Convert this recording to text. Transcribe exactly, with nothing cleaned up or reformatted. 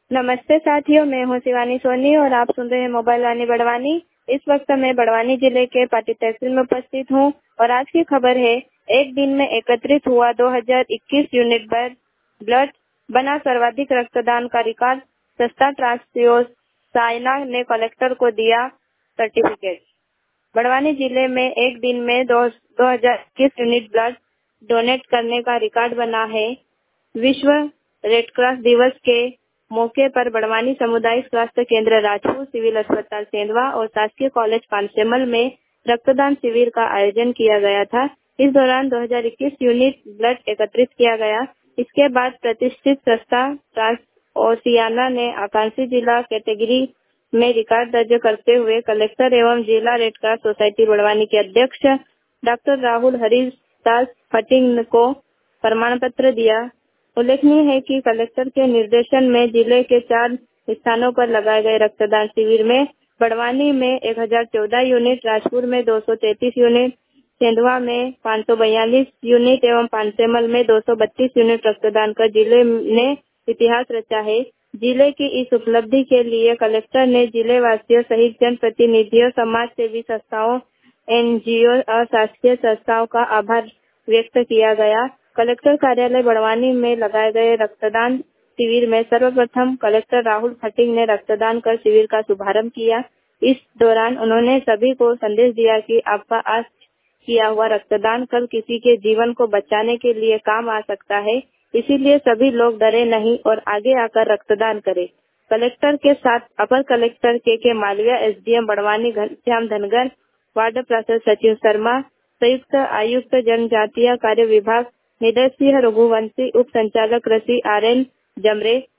नमस्ते साथियों, मैं हूँ शिवानी सोनी और आप सुन रहे हैं मोबाइल वाणी बड़वानी। इस वक्त मैं बड़वानी जिले के पाटी तहसील में उपस्थित हूँ और आज की खबर है, एक दिन में एकत्रित हुआ दो हज़ार इक्कीस यूनिट ब्लड, बना सर्वाधिक रक्तदान का रिकॉर्ड। सस्ता ट्रांसफ्यूज साइना ने कलेक्टर को दिया सर्टिफिकेट। बड़वानी जिले में एक दिन में दो हज़ार इक्कीस यूनिट ब्लड डोनेट करने का रिकॉर्ड बना है। विश्व रेड क्रॉस दिवस के मौके पर बड़वानी सामुदायिक स्वास्थ्य केंद्र राजपुर, सिविल अस्पताल सेंधवा और शासकीय कॉलेज पानसेमल में रक्तदान शिविर का आयोजन किया गया था। इस दौरान दो हज़ार इक्कीस यूनिट ब्लड एकत्रित किया गया। इसके बाद प्रतिष्ठित संस्था ट्रांसओशियाना ने आकांक्षी जिला कैटेगरी में रिकॉर्ड दर्ज करते हुए कलेक्टर एवं जिला रेड क्रॉस सोसाइटी बड़वानी के अध्यक्ष डॉक्टर राहुल हरीदास फटिंग को प्रमाण पत्र दिया। उल्लेखनीय है कि कलेक्टर के निर्देशन में जिले के चार स्थानों पर लगाए गए रक्तदान शिविर में बड़वानी में एक हज़ार चौदह यूनिट, राजपुर में दो सौ तैंतीस यूनिट, सेंधवा में पाँच सौ बयालीस यूनिट एवं पानसेमल में दो सौ बत्तीस यूनिट रक्तदान कर जिले ने इतिहास रचा है। जिले की इस उपलब्धि के लिए कलेक्टर ने जिले वासियों सहित जनप्रतिनिधियों, समाज सेवी संस्थाओं, एनजीओ और शासकीय संस्थाओं का आभार व्यक्त किया गया। कलेक्टर कार्यालय बड़वानी में लगाए गए रक्तदान शिविर में सर्वप्रथम कलेक्टर राहुल फटिंग ने रक्तदान कर शिविर का शुभारंभ किया। इस दौरान उन्होंने सभी को संदेश दिया कि आपका आज किया हुआ रक्तदान कल किसी के जीवन को बचाने के लिए काम आ सकता है, इसीलिए सभी लोग डरे नहीं और आगे आकर रक्तदान करें। कलेक्टर के साथ अपर collector K K Malviya, SDM Barwani Ghanshyam Dhangar, ward प्रशासक सचिव शर्मा, संयुक्त आयुक्त जनजातीय कार्य विभाग निदय सिंह रघुवंशी, उप संचालक कृषि आर एन जमरे,